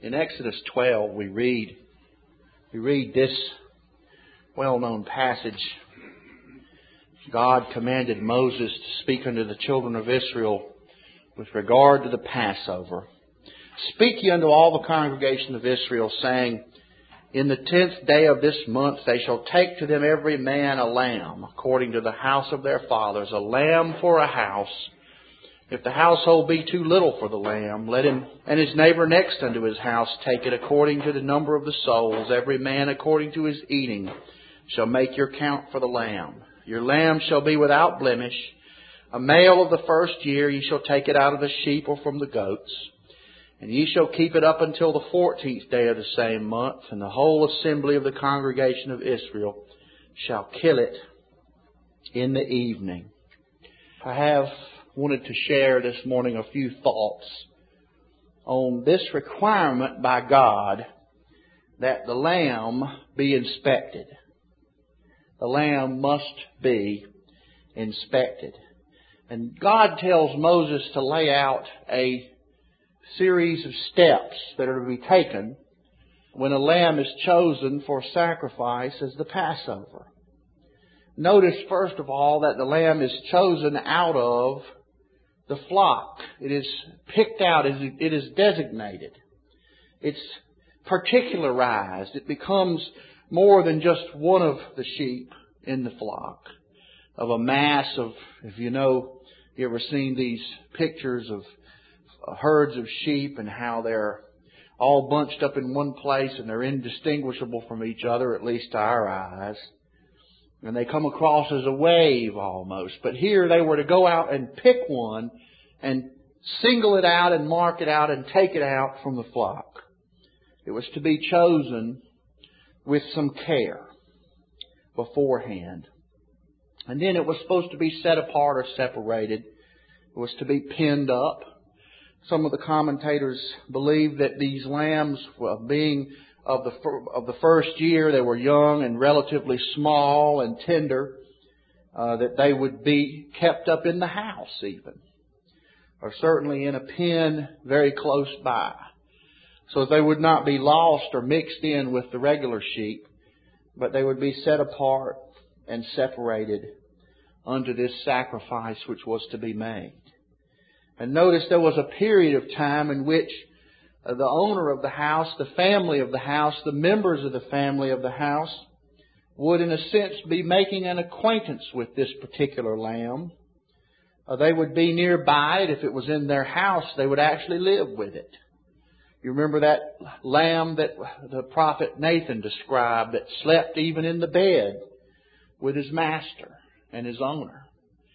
In Exodus 12, we read this well-known passage. God commanded Moses to speak unto the children of Israel with regard to the Passover. Speak ye unto all the congregation of Israel, saying, In the 10th day of this month they shall take to them every man a lamb, according to the house of their fathers, a lamb for a house. If the household be too little for the lamb, let him and his neighbor next unto his house take it according to the number of the souls. Every man according to his eating shall make your count for the lamb. Your lamb shall be without blemish. A male of the first year, ye shall take it out of the sheep or from the goats. And ye shall keep it up until the 14th day of the same month. And the whole assembly of the congregation of Israel shall kill it in the evening. I have wanted to share this morning a few thoughts on this requirement by God that the lamb be inspected. The lamb must be inspected. And God tells Moses to lay out a series of steps that are to be taken when a lamb is chosen for sacrifice as the Passover. Notice, first of all, that the lamb is chosen out of the flock. It is picked out, it is designated. It's particularized. It becomes more than just one of the sheep in the flock, of a mass of, if you ever seen these pictures of herds of sheep and how they're all bunched up in one place and they're indistinguishable from each other, at least to our eyes. And they come across as a wave almost. But here they were to go out and pick one and single it out and mark it out and take it out from the flock. It was to be chosen with some care beforehand. And then it was supposed to be set apart or separated. It was to be pinned up. Some of the commentators believe that these lambs, being of the first year, they were young and relatively small and tender, that they would be kept up in the house even, or certainly in a pen very close by, so that they would not be lost or mixed in with the regular sheep, but they would be set apart and separated unto this sacrifice which was to be made. And notice there was a period of time in which the owner of the house, the family of the house, the members of the family of the house would in a sense be making an acquaintance with this particular lamb. They would be nearby it. If it was in their house, they would actually live with it. You remember that lamb that the prophet Nathan described that slept even in the bed with his master and his owner.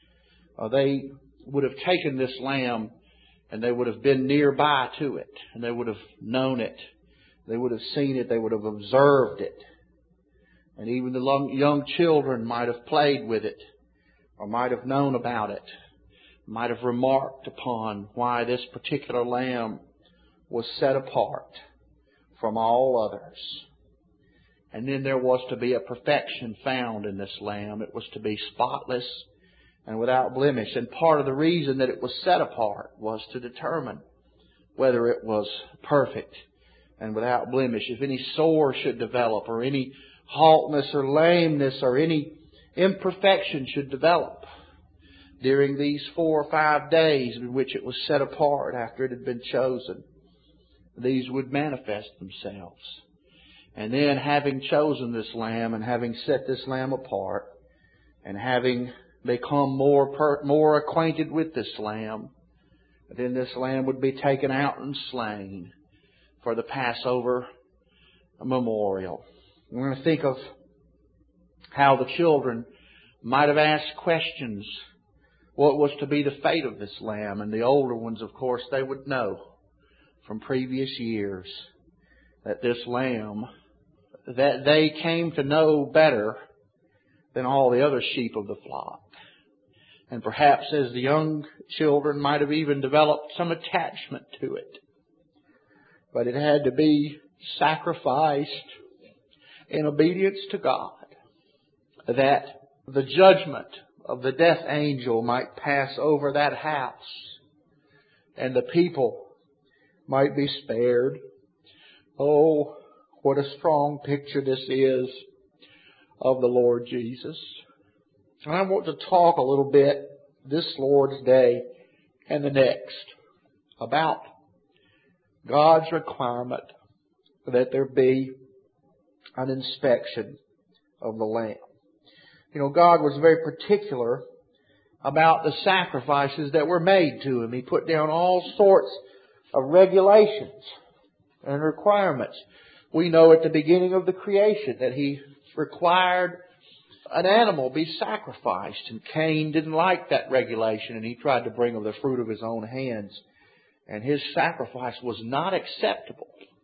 They would have taken this lamb and they would have been nearby to it, and they would have known it. They would have seen it. They would have observed it. And even the young children might have played with it, or might have known about it, might have remarked upon why this particular lamb was set apart from all others. And then there was to be a perfection found in this lamb. It was to be spotless and without blemish. And part of the reason that it was set apart was to determine whether it was perfect and without blemish. If any sore should develop, or any haltness or lameness or any imperfection should develop during these 4 or 5 days in which it was set apart after it had been chosen, these would manifest themselves. And then, having chosen this lamb and having set this lamb apart and having become more acquainted with this lamb, then this lamb would be taken out and slain for the Passover memorial. We're going to think of how the children might have asked questions. What was to be the fate of this lamb? And the older ones, of course, they would know from previous years that this lamb, that they came to know better than all the other sheep of the flock. And perhaps as the young children might have even developed some attachment to it. But it had to be sacrificed in obedience to God, that the judgment of the death angel might pass over that house and the people might be spared. Oh, what a strong picture this is of the Lord Jesus. And I want to talk a little bit this Lord's Day and the next about God's requirement that there be an inspection of the lamb. You know, God was very particular about the sacrifices that were made to Him. He put down all sorts of regulations and requirements. We know at the beginning of the creation that He required an animal be sacrificed. And Cain didn't like that regulation, and he tried to bring of the fruit of his own hands. And his sacrifice was not acceptable.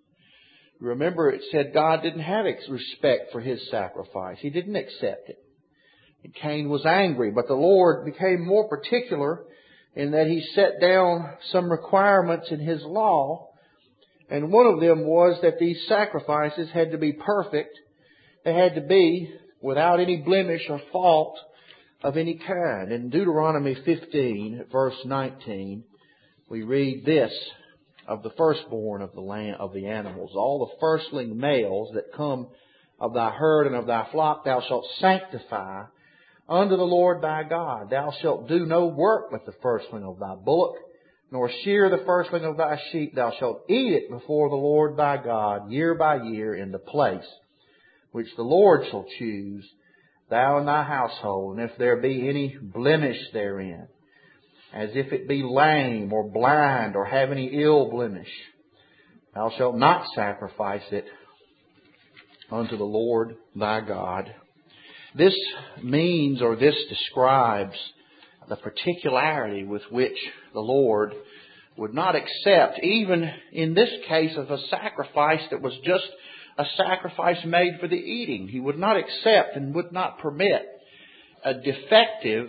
Remember, it said God didn't have respect for his sacrifice. He didn't accept it. And Cain was angry, but the Lord became more particular in that He set down some requirements in His law. And one of them was that these sacrifices had to be perfect. They had to be without any blemish or fault of any kind. In Deuteronomy 15, verse 19, we read this of the firstborn of the animals. All the firstling males that come of thy herd and of thy flock thou shalt sanctify unto the Lord thy God. Thou shalt do no work with the firstling of thy bullock, nor shear the firstling of thy sheep. Thou shalt eat it before the Lord thy God year by year in the place which the Lord shall choose, thou and thy household. And if there be any blemish therein, as if it be lame or blind or have any ill blemish, thou shalt not sacrifice it unto the Lord thy God. This means, or this describes, the particularity with which the Lord would not accept, even in this case of a sacrifice that was just a sacrifice made for the eating. He would not accept and would not permit a defective,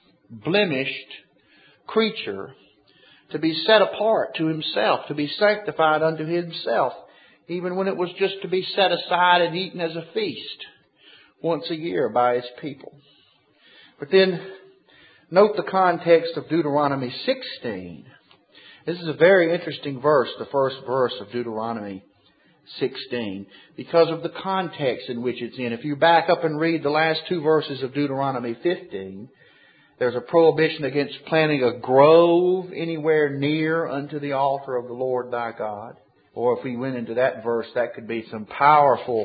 blemished creature to be set apart to Himself, to be sanctified unto Himself, even when it was just to be set aside and eaten as a feast once a year by His people. But then note the context of Deuteronomy 16. This is a very interesting verse, the first verse of Deuteronomy 16, because of the context in which it's in. If you back up and read the last two verses of Deuteronomy 15, there's a prohibition against planting a grove anywhere near unto the altar of the Lord thy God. Or if we went into that verse, that could be some powerful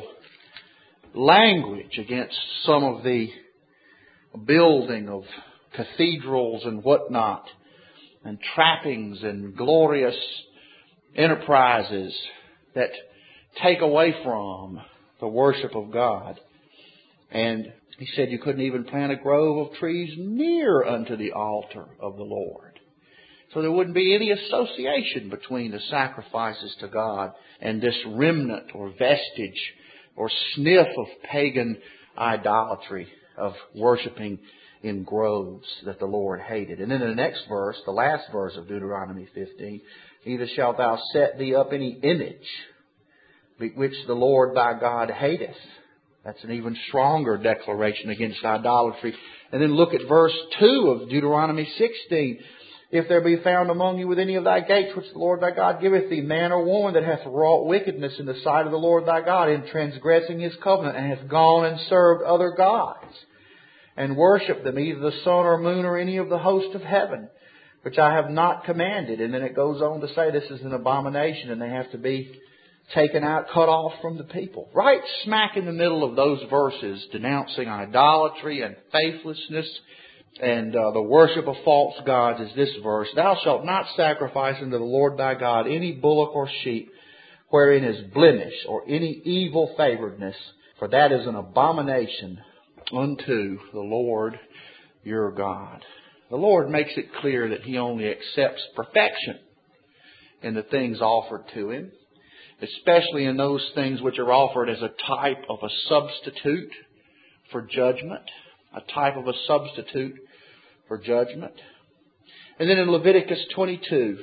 language against some of the building of cathedrals and whatnot, and trappings and glorious enterprises that take away from the worship of God. And He said you couldn't even plant a grove of trees near unto the altar of the Lord. So there wouldn't be any association between the sacrifices to God and this remnant or vestige or sniff of pagan idolatry of worshiping in groves that the Lord hated. And then in the next verse, the last verse of Deuteronomy 15, neither shalt thou set thee up any image which the Lord thy God hateth. That's an even stronger declaration against idolatry. And then look at verse 2 of Deuteronomy 16. If there be found among you with any of thy gates which the Lord thy God giveth thee, man or woman that hath wrought wickedness in the sight of the Lord thy God, in transgressing His covenant, and hath gone and served other gods, and worshipped them, either the sun or moon or any of the host of heaven, which I have not commanded. And then it goes on to say this is an abomination, and they have to be taken out, cut off from the people. Right smack in the middle of those verses, denouncing idolatry and faithlessness and the worship of false gods, is this verse: Thou shalt not sacrifice unto the Lord thy God any bullock or sheep wherein is blemish or any evil favoredness, for that is an abomination unto the Lord your God. The Lord makes it clear that He only accepts perfection in the things offered to Him, especially in those things which are offered as a type of a substitute for judgment. A type of a substitute for judgment. And then in Leviticus 22,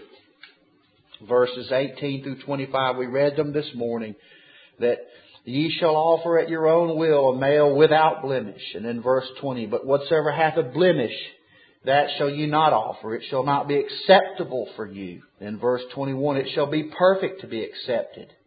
verses 18 through 25, we read them this morning, that ye shall offer at your own will a male without blemish. And in verse 20, but whatsoever hath a blemish, that shall ye not offer. It shall not be acceptable for you. In verse 21, it shall be perfect to be accepted.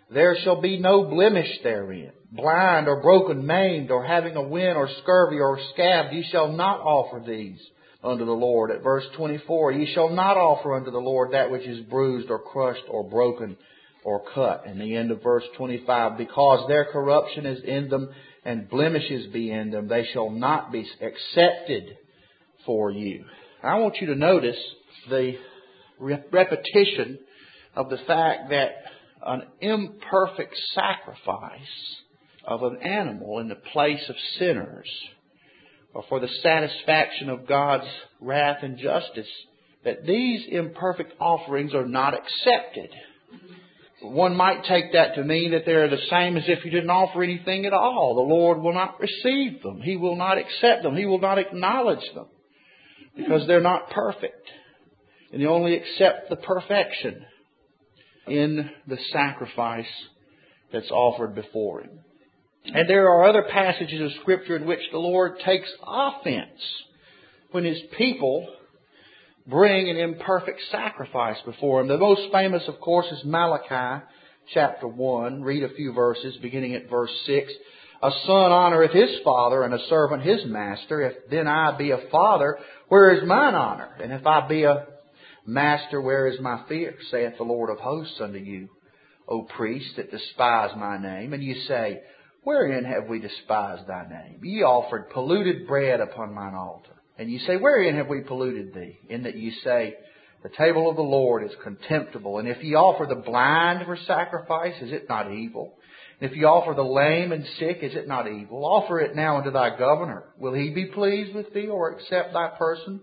there shall be no blemish therein. Blind or broken, maimed, or having a wen or scurvy or scab, ye shall not offer these unto the Lord. At verse 24, ye shall not offer unto the Lord that which is bruised or crushed or broken or cut. And the end of verse 25, because their corruption is in them and blemishes be in them, they shall not be accepted for you. I want you to notice the repetition of the fact that an imperfect sacrifice of an animal in the place of sinners, or for the satisfaction of God's wrath and justice, that these imperfect offerings are not accepted. One might take that to mean that they're the same as if you didn't offer anything at all. The Lord will not receive them. He will not accept them. He will not acknowledge them because they're not perfect. And He only accepts the perfection in the sacrifice that's offered before Him. And there are other passages of Scripture in which the Lord takes offense when His people bring an imperfect sacrifice before Him. The most famous, of course, is Malachi chapter 1. Read a few verses, beginning at verse 6. A son honoreth his father, and a servant his master. If then I be a father, where is mine honor? And if I be a master, where is my fear? Saith the Lord of hosts unto you, O priests that despise my name. And ye say, wherein have we despised thy name? Ye offered polluted bread upon mine altar. And ye say, wherein have we polluted thee? In that ye say, the table of the Lord is contemptible. And if ye offer the blind for sacrifice, is it not evil? And if ye offer the lame and sick, is it not evil? Offer it now unto thy governor. Will he be pleased with thee, or accept thy person?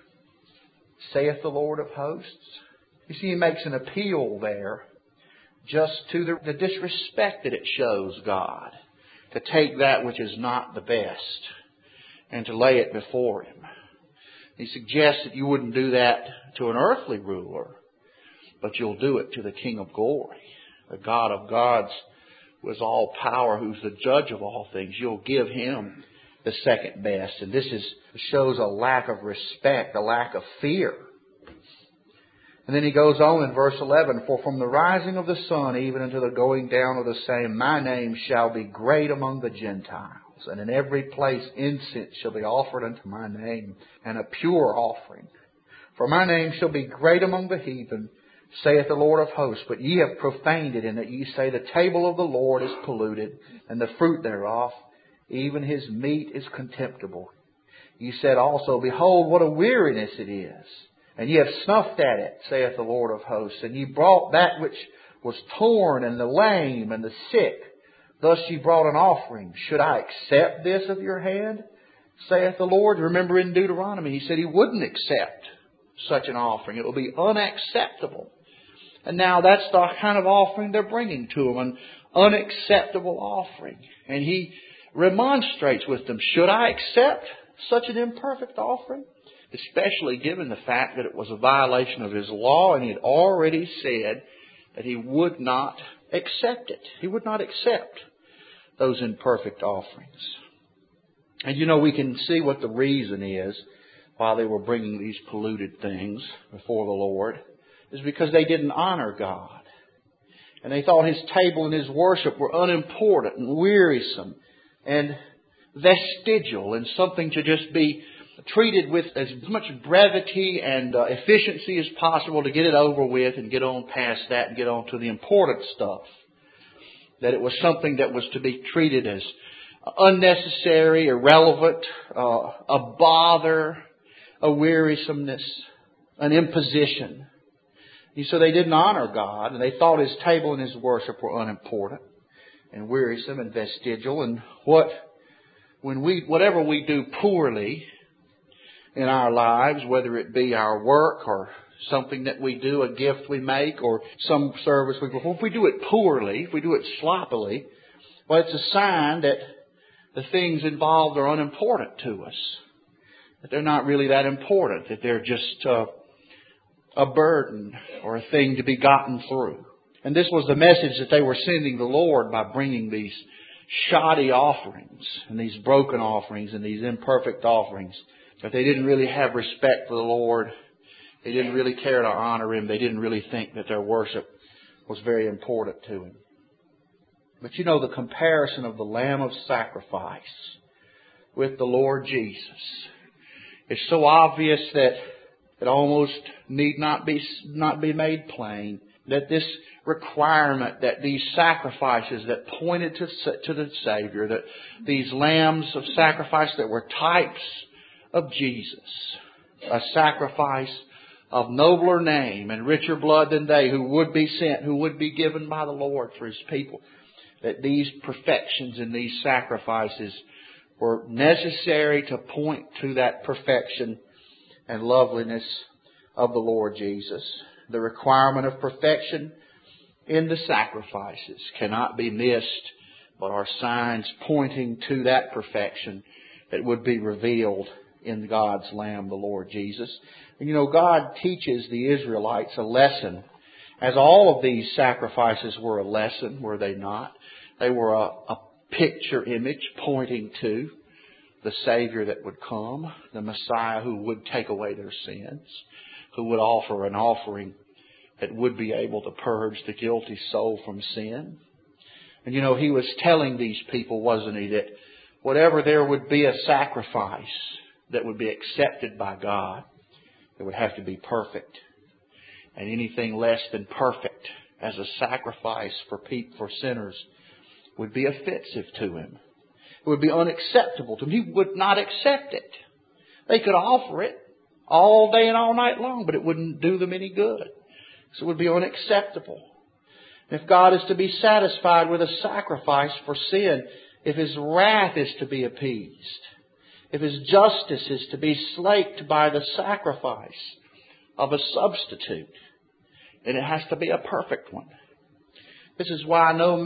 Saith the Lord of hosts. You see, He makes an appeal there just to the disrespect that it shows God, to take that which is not the best and to lay it before Him. He suggests that you wouldn't do that to an earthly ruler, but you'll do it to the King of glory, the God of gods, who is all power, who's the judge of all things. You'll give Him the second best. And this shows a lack of respect, a lack of fear. And then he goes on in verse 11, for from the rising of the sun even unto the going down of the same, my name shall be great among the Gentiles. And in every place incense shall be offered unto my name, and a pure offering. For my name shall be great among the heathen, saith the Lord of hosts. But ye have profaned it, in that ye say, the table of the Lord is polluted, and the fruit thereof, even His meat, is contemptible. Ye said also, behold, what a weariness it is. And ye have snuffed at it, saith the Lord of hosts. And ye brought that which was torn, and the lame, and the sick. Thus ye brought an offering. Should I accept this of your hand? Saith the Lord. Remember in Deuteronomy, He said He wouldn't accept such an offering. It will be unacceptable. And now that's the kind of offering they're bringing to Him, an unacceptable offering. And He remonstrates with them. Should I accept such an imperfect offering? Especially given the fact that it was a violation of His law, and He had already said that He would not accept it. He would not accept those imperfect offerings. And we can see what the reason is why they were bringing these polluted things before the Lord, is because they didn't honor God. And they thought His table and His worship were unimportant and wearisome and vestigial, and something to just be treated with as much brevity and efficiency as possible to get it over with and get on past that and get on to the important stuff. That it was something that was to be treated as unnecessary, irrelevant, a bother, a wearisomeness, an imposition. And so they didn't honor God, and they thought His table and His worship were unimportant and wearisome and vestigial. And whatever we do poorly in our lives, whether it be our work or something that we do, a gift we make, or some service we perform, if we do it poorly, if we do it sloppily, well, it's a sign that the things involved are unimportant to us. That they're not really that important, that they're just a burden or a thing to be gotten through. And this was the message that they were sending the Lord by bringing these shoddy offerings and these broken offerings and these imperfect offerings. That they didn't really have respect for the Lord. They didn't really care to honor Him. They didn't really think that their worship was very important to Him. But you know, the comparison of the Lamb of sacrifice with the Lord Jesus is so obvious that it almost need not be made plain. That this requirement, that these sacrifices that pointed to the Savior, that these lambs of sacrifice that were types of Jesus, a sacrifice of nobler name and richer blood than they who would be sent, who would be given by the Lord for His people, that these perfections in these sacrifices were necessary to point to that perfection and loveliness of the Lord Jesus. The requirement of perfection in the sacrifices cannot be missed, but are signs pointing to that perfection that would be revealed in God's Lamb, the Lord Jesus. And you know, God teaches the Israelites a lesson, as all of these sacrifices were a lesson, were they not? They were a picture image pointing to the Savior that would come, the Messiah who would take away their sins, who would offer an offering that would be able to purge the guilty soul from sin. And you know, He was telling these people, wasn't He, that whatever there would be a sacrifice that would be accepted by God, it would have to be perfect. And anything less than perfect as a sacrifice for sinners would be offensive to Him. It would be unacceptable to Him. He would not accept it. They could offer it all day and all night long, but it wouldn't do them any good. So it would be unacceptable. If God is to be satisfied with a sacrifice for sin, if His wrath is to be appeased, if His justice is to be slaked by the sacrifice of a substitute, then it has to be a perfect one. This is why no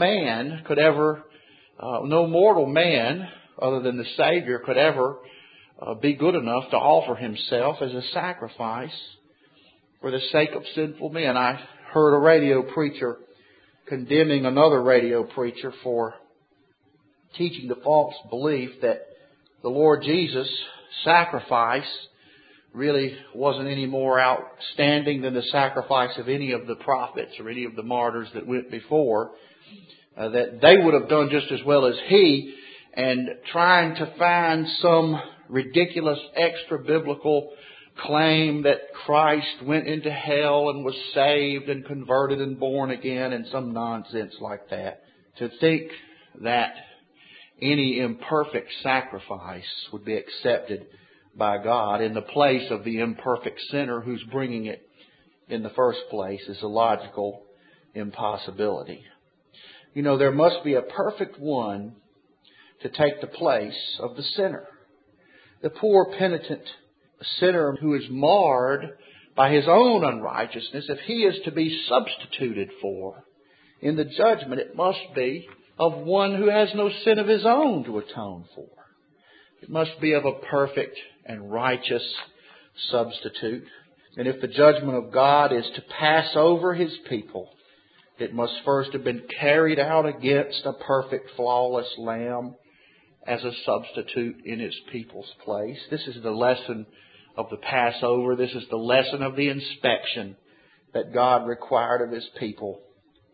mortal man other than the Savior could ever be good enough to offer Himself as a sacrifice for the sake of sinful men. I heard a radio preacher condemning another radio preacher for teaching the false belief that the Lord Jesus' sacrifice really wasn't any more outstanding than the sacrifice of any of the prophets or any of the martyrs that went before. That they would have done just as well as He, and trying to find some ridiculous extra biblical claim that Christ went into hell and was saved and converted and born again and some nonsense like that. To think that any imperfect sacrifice would be accepted by God in the place of the imperfect sinner who's bringing it in the first place is a logical impossibility. You know, there must be a perfect one to take the place of the sinner. The poor penitent sinner who is marred by his own unrighteousness, if he is to be substituted for in the judgment, it must be of one who has no sin of his own to atone for. It must be of a perfect and righteous substitute. And if the judgment of God is to pass over His people, it must first have been carried out against a perfect, flawless lamb as a substitute in His people's place. This is the lesson of the Passover. This is the lesson of the inspection that God required of His people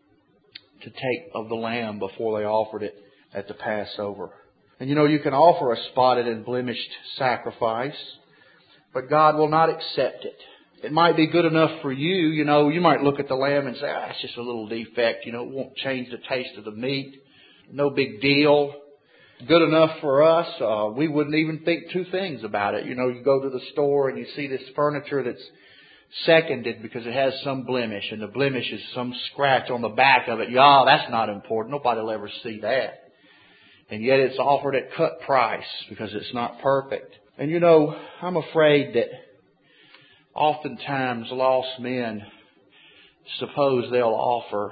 to take of the lamb before they offered it at the Passover. And you know, you can offer a spotted and blemished sacrifice, but God will not accept it. It might be good enough for you. You know, you might look at the lamb and say, it's just a little defect. You know, it won't change the taste of the meat. No big deal. Good enough for us. We wouldn't even think two things about it. You know, you go to the store and you see this furniture that's seconded because it has some blemish, and the blemish is some scratch on the back of it. That's not important. Nobody will ever see that. And yet it's offered at cut price because it's not perfect. And you know, I'm afraid that oftentimes lost men suppose they'll offer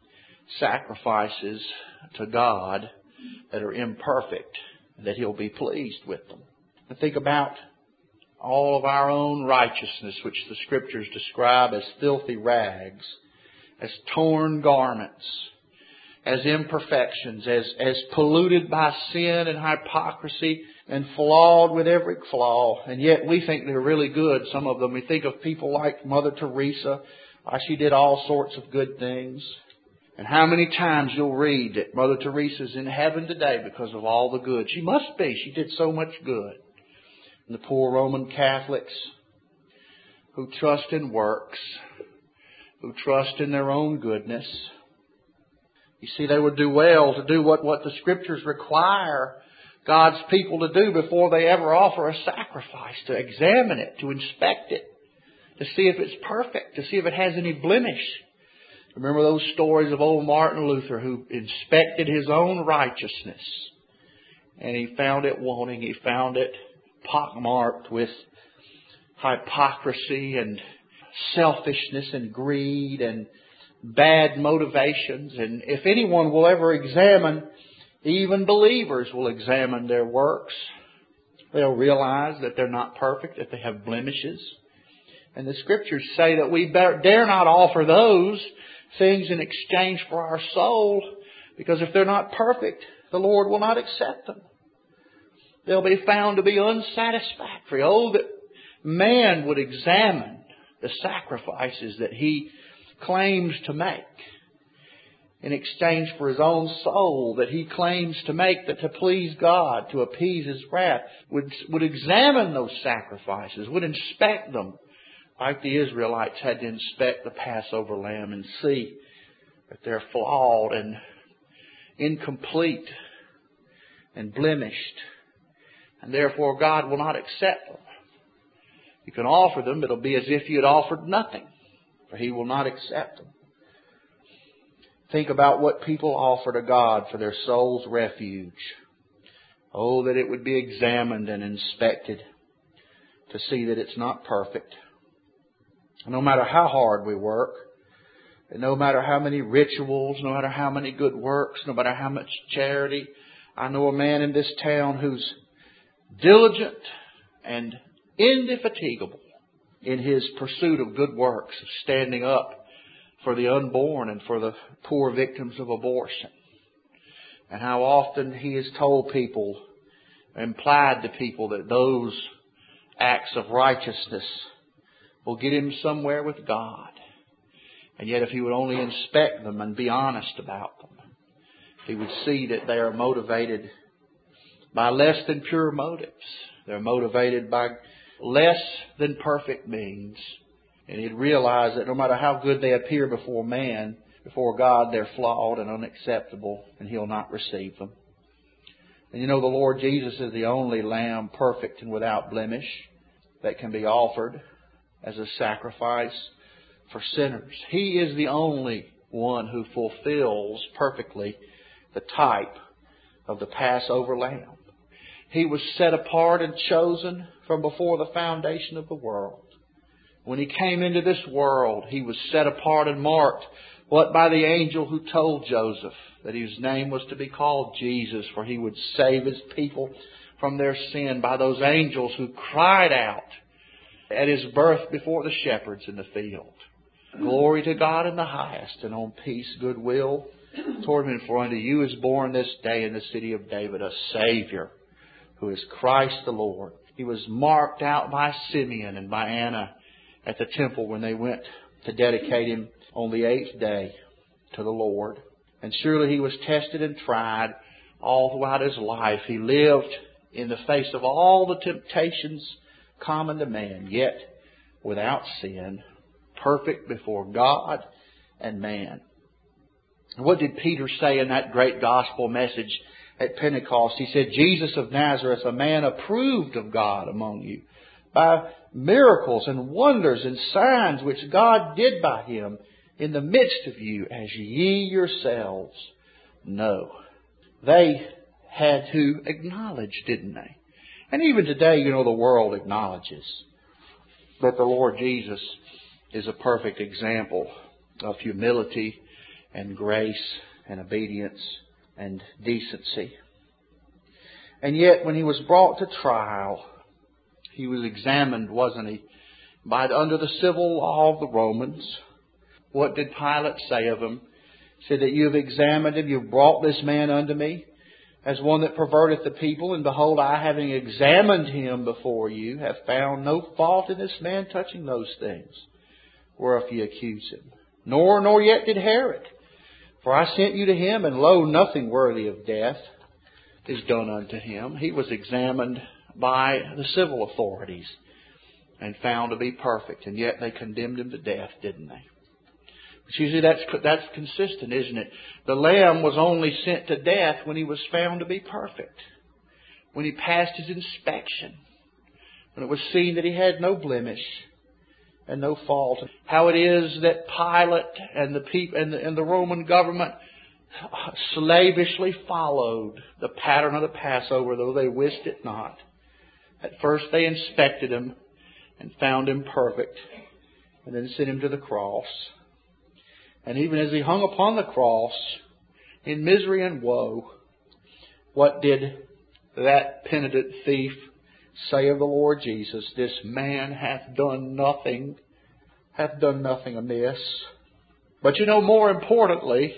sacrifices to God that are imperfect, that He'll be pleased with them. And think about all of our own righteousness, which the Scriptures describe as filthy rags, as torn garments, as imperfections, as polluted by sin and hypocrisy and flawed with every flaw. And yet we think they're really good, some of them. We think of people like Mother Teresa. She did all sorts of good things. And how many times you'll read that Mother Teresa's in heaven today because of all the good. She must be. She did so much good. And the poor Roman Catholics who trust in works, who trust in their own goodness. You see, they would do well to do what the Scriptures require God's people to do before they ever offer a sacrifice, to examine it, to inspect it, to see if it's perfect, to see if it has any blemish. Remember those stories of old Martin Luther who inspected his own righteousness and he found it wanting. He found it pockmarked with hypocrisy and selfishness and greed and bad motivations. And if anyone will ever examine, even believers will examine their works, they'll realize that they're not perfect, that they have blemishes. And the Scriptures say that we dare not offer those things in exchange for our soul, because if they're not perfect, the Lord will not accept them. They'll be found to be unsatisfactory. Oh, that man would examine the sacrifices that he claims to make in exchange for his own soul, that he claims to make that to please God, to appease His wrath, would examine those sacrifices, would inspect them, like the Israelites had to inspect the Passover lamb and see that they're flawed and incomplete and blemished. And therefore God will not accept them. You can offer them, but it'll be as if you had offered nothing, for He will not accept them. Think about what people offer to God for their soul's refuge. Oh, that it would be examined and inspected to see that it's not perfect. No matter how hard we work, and no matter how many rituals, no matter how many good works, no matter how much charity. I know a man in this town who's diligent and indefatigable in his pursuit of good works, of standing up for the unborn and for the poor victims of abortion. And how often he has told people, implied to people, that those acts of righteousness will get him somewhere with God. And yet if he would only inspect them and be honest about them, he would see that they are motivated by less than pure motives. They're motivated by less than perfect means. And he'd realize that no matter how good they appear before man, before God, they're flawed and unacceptable, and He'll not receive them. And you know, the Lord Jesus is the only Lamb, perfect and without blemish, that can be offered as a sacrifice for sinners. He is the only one who fulfills perfectly the type of the Passover Lamb. He was set apart and chosen from before the foundation of the world. When He came into this world, He was set apart and marked, what, by the angel who told Joseph that His name was to be called Jesus, for He would save His people from their sin, by those angels who cried out at His birth before the shepherds in the field. Glory to God in the highest, and on peace goodwill toward men. For unto you is born this day in the city of David a Savior, who is Christ the Lord. He was marked out by Simeon and by Anna at the temple when they went to dedicate Him on the 8th day to the Lord. And surely He was tested and tried all throughout His life. He lived in the face of all the temptations common to man, yet without sin, perfect before God and man. And what did Peter say in that great gospel message at Pentecost? He said, Jesus of Nazareth, a man approved of God among you, by miracles and wonders and signs which God did by Him in the midst of you, as ye yourselves know. They had to acknowledge, didn't they? And even today, you know, the world acknowledges that the Lord Jesus is a perfect example of humility and grace and obedience and decency. And yet, when He was brought to trial, He was examined, wasn't He, under the civil law of the Romans. What did Pilate say of Him? He said that you have examined Him, you have brought this man unto me as one that perverteth the people. And behold, I, having examined Him before you, have found no fault in this man touching those things whereof ye accuse Him. Nor yet did Herod, For I sent you to him, and lo, nothing worthy of death is done unto him. He was examined by the civil authorities and found to be perfect, and yet they condemned him to death, didn't they? But you see, that's consistent, isn't it? The Lamb was only sent to death when he was found to be perfect, when he passed his inspection, when it was seen that he had no blemish and no fault. How it is that Pilate and the people and the Roman government slavishly followed the pattern of the Passover, though they wist it not. At first they inspected him and found him perfect, and then sent him to the cross. And even as he hung upon the cross in misery and woe, what did that penitent thief say of the Lord Jesus? This man hath done nothing amiss. But you know, more importantly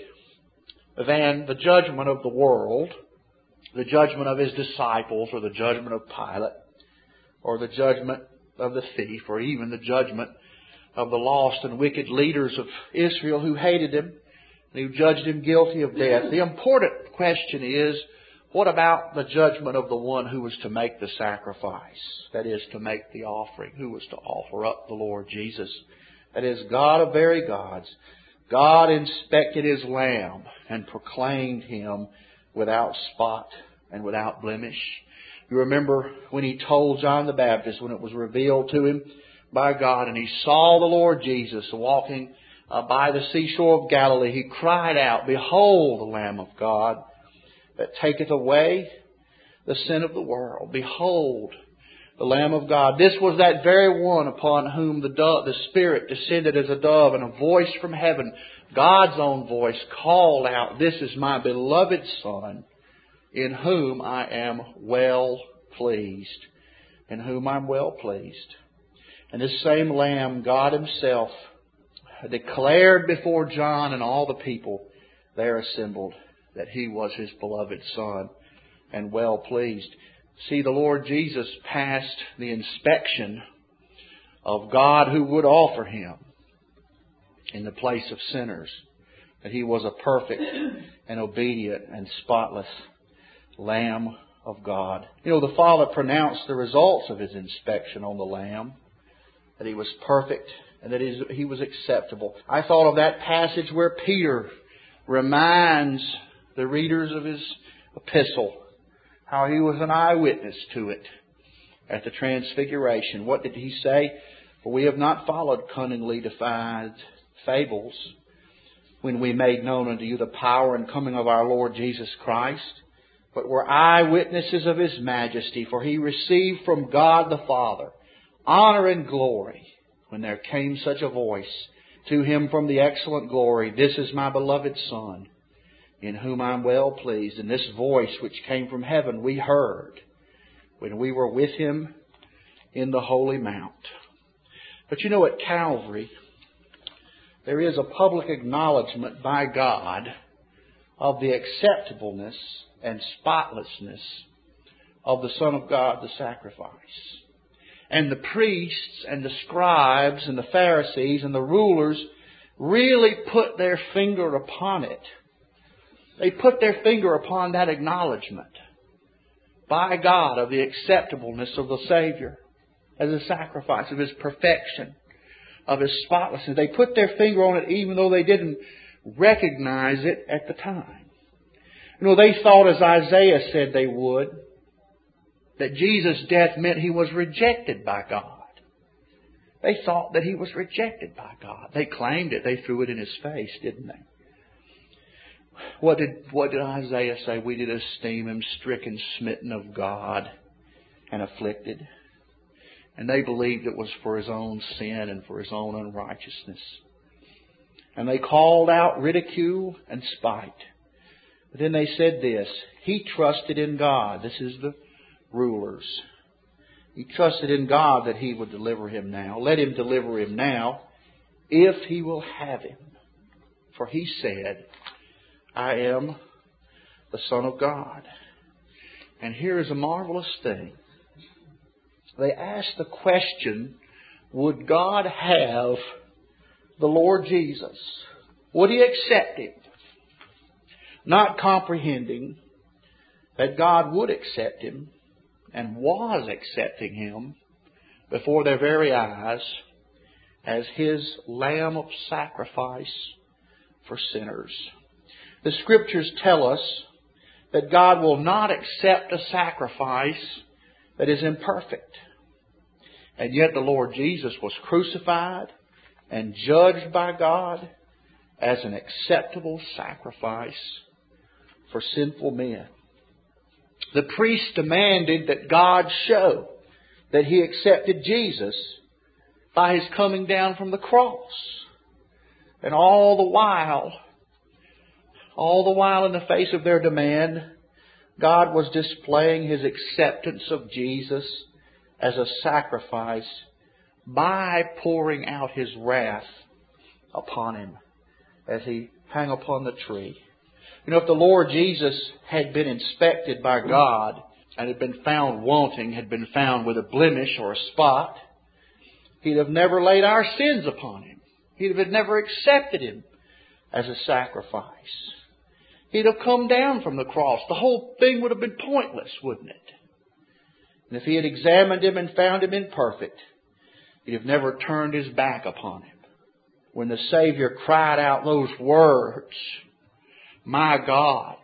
than the judgment of the world, the judgment of his disciples, or the judgment of Pilate, or the judgment of the thief, or even the judgment of the lost and wicked leaders of Israel who hated him and who judged him guilty of death, the important question is, what about the judgment of the one who was to make the sacrifice? That is, to make the offering, who was to offer up the Lord Jesus. That is, God of very gods. God inspected His Lamb and proclaimed Him without spot and without blemish. You remember when He told John the Baptist, when it was revealed to him by God, and he saw the Lord Jesus walking by the seashore of Galilee, he cried out, "Behold the Lamb of God that taketh away the sin of the world. Behold the Lamb of God." This was that very one upon whom the Spirit descended as a dove, and a voice from heaven, God's own voice, called out, "This is my beloved Son, in whom I am well pleased." In whom I'm well pleased. And this same Lamb, God Himself, declared before John and all the people there assembled that He was His beloved Son and well pleased. See, the Lord Jesus passed the inspection of God who would offer Him in the place of sinners. That He was a perfect and obedient and spotless Lamb of God. You know, the Father pronounced the results of His inspection on the Lamb, that He was perfect and that He was acceptable. I thought of that passage where Peter reminds the readers of his epistle how he was an eyewitness to it at the Transfiguration. What did he say? "For we have not followed cunningly devised fables when we made known unto you the power and coming of our Lord Jesus Christ, but were eyewitnesses of His majesty. For He received from God the Father honor and glory when there came such a voice to Him from the excellent glory, 'This is my beloved Son, in whom I am well pleased.' And this voice which came from heaven we heard when we were with Him in the holy mount." But you know, at Calvary, there is a public acknowledgement by God of the acceptableness and spotlessness of the Son of God, the sacrifice. And the priests and the scribes and the Pharisees and the rulers really put their finger upon it. They put their finger upon that acknowledgement by God of the acceptableness of the Savior as a sacrifice, of His perfection, of His spotlessness. They put their finger on it even though they didn't recognize it at the time. You know, they thought, as Isaiah said they would, that Jesus' death meant He was rejected by God. They thought that He was rejected by God. They claimed it. They threw it in His face, didn't they? What did Isaiah say? "We did esteem Him stricken, smitten of God, and afflicted." And they believed it was for His own sin and for His own unrighteousness. And they called out ridicule and spite. But then they said this: "He trusted in God." This is the rulers. He trusted in God that He would deliver him now. Let Him deliver him now if He will have him. For He said, "I am the Son of God." And here is a marvelous thing. They asked the question, would God have the Lord Jesus? Would He accept Him? not comprehending that God would accept him and was accepting him before their very eyes as his lamb of sacrifice for sinners. The Scriptures tell us that God will not accept a sacrifice that is imperfect. And yet the Lord Jesus was crucified and judged by God as an acceptable sacrifice for sinful men. The priest demanded that God show that he accepted Jesus by his coming down from the cross. And all the while in the face of their demand, God was displaying his acceptance of Jesus as a sacrifice by pouring out his wrath upon him as he hung upon the tree. You know, if the Lord Jesus had been inspected by God and had been found wanting, had been found with a blemish or a spot, he'd have never laid our sins upon him. He'd have never accepted him as a sacrifice. He'd have come down from the cross. The whole thing would have been pointless, wouldn't it? And if he had examined him and found him imperfect, he'd have never turned his back upon him. When the Savior cried out those words, my God,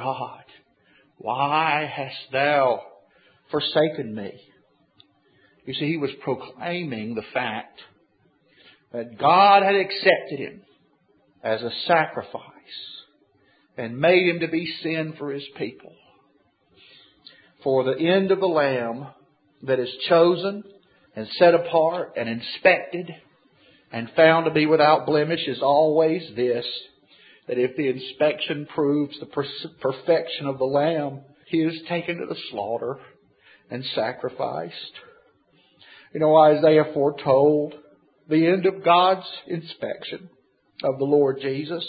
why hast thou forsaken me? You see, he was proclaiming the fact that God had accepted him as a sacrifice and made him to be sin for his people. For the end of the Lamb that is chosen and set apart and inspected and found to be without blemish is always this, that if the inspection proves the perfection of the Lamb, he is taken to the slaughter and sacrificed. You know, Isaiah foretold the end of God's inspection of the Lord Jesus.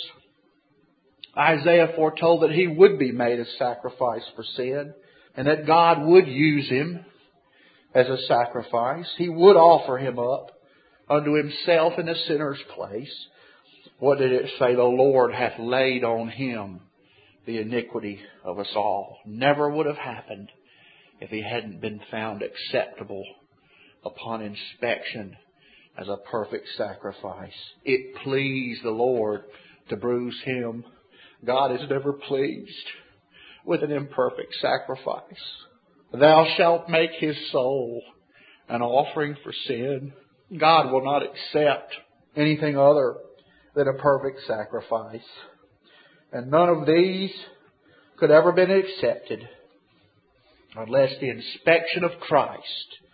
Isaiah foretold that he would be made a sacrifice for sin and that God would use him as a sacrifice. He would offer him up unto himself in the sinner's place. What did it say? The Lord hath laid on him the iniquity of us all. Never would have happened if he hadn't been found acceptable upon inspection as a perfect sacrifice. It pleased the Lord to bruise him. God is never pleased with an imperfect sacrifice. Thou shalt make his soul an offering for sin. God will not accept anything other than a perfect sacrifice. And none of these could ever been accepted unless the inspection of Christ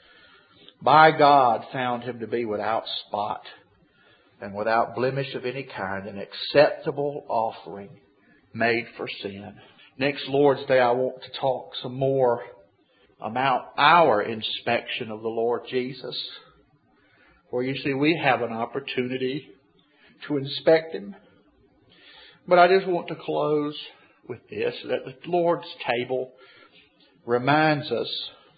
by God found him to be without spot and without blemish of any kind, an acceptable offering made for sin. Next Lord's Day, I want to talk some more about our inspection of the Lord Jesus. For you see, we have an opportunity to inspect him. But I just want to close with this, that the Lord's table reminds us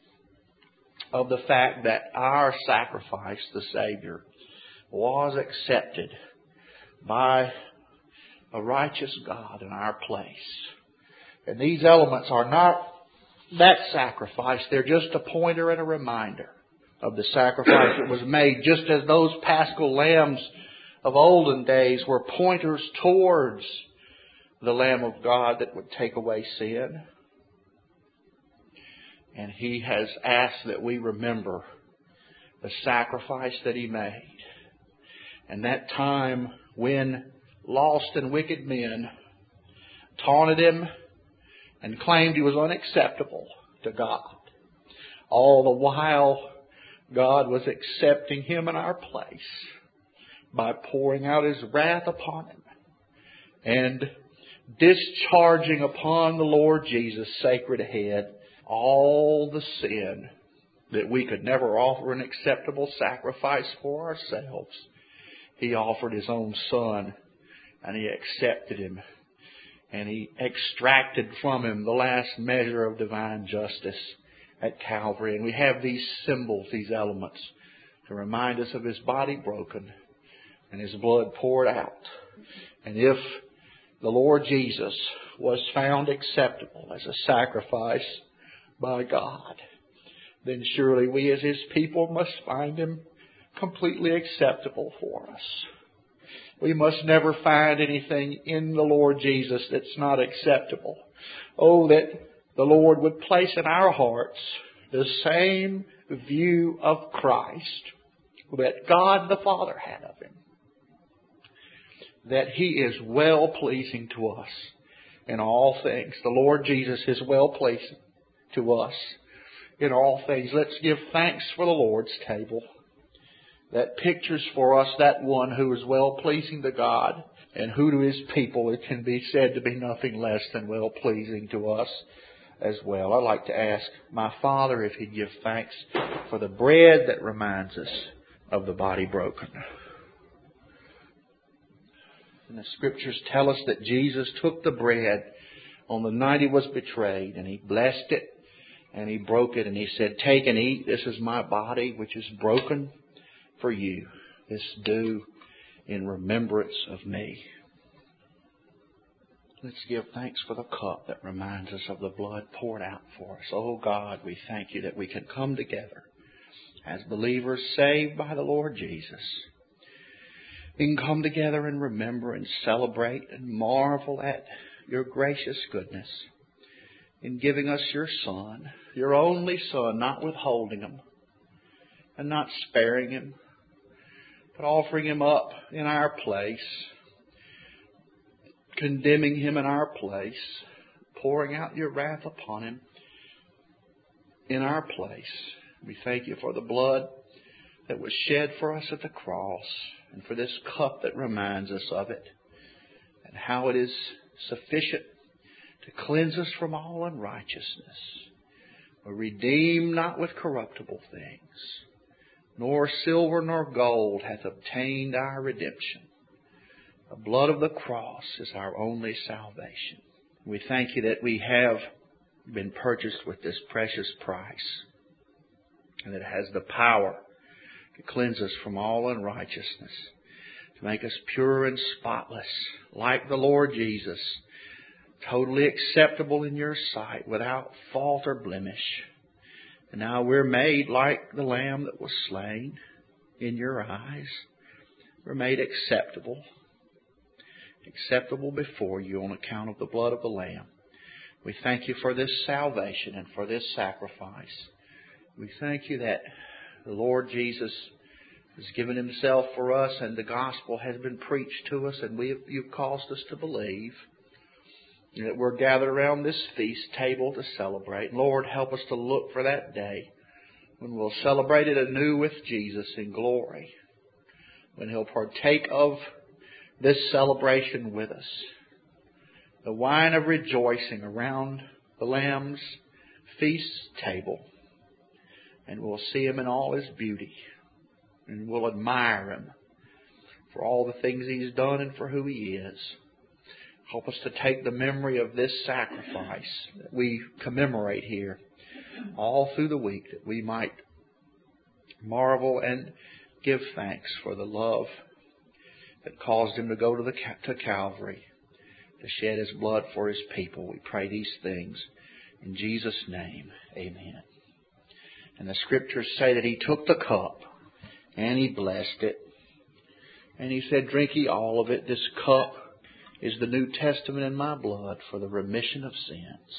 of the fact that our sacrifice, the Savior, was accepted by a righteous God in our place. And these elements are not that sacrifice. They're just a pointer and a reminder of the sacrifice that was made, just as those paschal lambs of olden days were pointers towards the Lamb of God that would take away sin. And he has asked that we remember the sacrifice that he made. And that time when lost and wicked men taunted him and claimed he was unacceptable to God. All the while, God was accepting him in our place by pouring out his wrath upon him and discharging upon the Lord Jesus' sacred head all the sin that we could never offer an acceptable sacrifice for ourselves. He offered his own Son, and he accepted him, and he extracted from him the last measure of divine justice at Calvary. And we have these symbols, these elements, to remind us of his body broken and his blood poured out. And if the Lord Jesus was found acceptable as a sacrifice by God, then surely we as His people must find Him completely acceptable for us. We must never find anything in the Lord Jesus that's not acceptable. Oh, that the Lord would place in our hearts the same view of Christ that God the Father had of Him. That He is well-pleasing to us in all things. The Lord Jesus is well-pleasing to us in all things. Let's give thanks for the Lord's table that pictures for us that one who is well-pleasing to God, and who to His people it can be said to be nothing less than well-pleasing to us as well. I'd like to ask my Father if He'd give thanks for the bread that reminds us of the body broken. And the Scriptures tell us that Jesus took the bread on the night He was betrayed, and He blessed it, and He broke it, and He said, "Take and eat. This is my body, which is broken for you. This do in remembrance of me." Let's give thanks for the cup that reminds us of the blood poured out for us. Oh God, we thank You that we can come together as believers saved by the Lord Jesus. We can come together and remember and celebrate and marvel at Your gracious goodness in giving us Your Son, Your only Son, not withholding Him and not sparing Him, but offering Him up in our place, condemning Him in our place, pouring out Your wrath upon Him in our place. We thank You for the blood that was shed for us at the cross, and for this cup that reminds us of it, and how it is sufficient to cleanse us from all unrighteousness. We're redeemed not with corruptible things, nor silver nor gold hath obtained our redemption. The blood of the cross is our only salvation. We thank You that we have been purchased with this precious price, and that it has the power to cleanse us from all unrighteousness, to make us pure and spotless, like the Lord Jesus, totally acceptable in Your sight, without fault or blemish. And now we're made like the Lamb that was slain in Your eyes. We're made acceptable before You on account of the blood of the Lamb. We thank You for this salvation and for this sacrifice. We thank You that the Lord Jesus has given Himself for us, and the gospel has been preached to us, and You've caused us to believe. And that we're gathered around this feast table to celebrate. Lord, help us to look for that day when we'll celebrate it anew with Jesus in glory, when He'll partake of this celebration with us, the wine of rejoicing around the Lamb's feast table. And we'll see Him in all His beauty, and we'll admire Him for all the things He's done and for who He is. Help us to take the memory of this sacrifice that we commemorate here all through the week, that we might marvel and give thanks for the love that caused Him to go to Calvary, to shed His blood for His people. We pray these things in Jesus' name. Amen. And the Scriptures say that He took the cup and He blessed it. And He said, "Drink ye all of it. This cup is the New Testament in my blood for the remission of sins."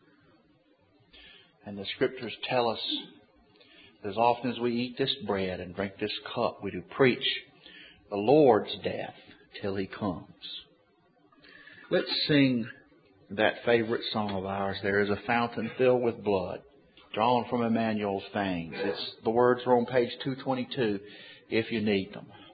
And the Scriptures tell us that as often as we eat this bread and drink this cup, we do preach the Lord's death till He comes. Let's sing that favorite song of ours, "There is a fountain filled with blood, drawn from Emmanuel's veins." The words are on page 222 if you need them.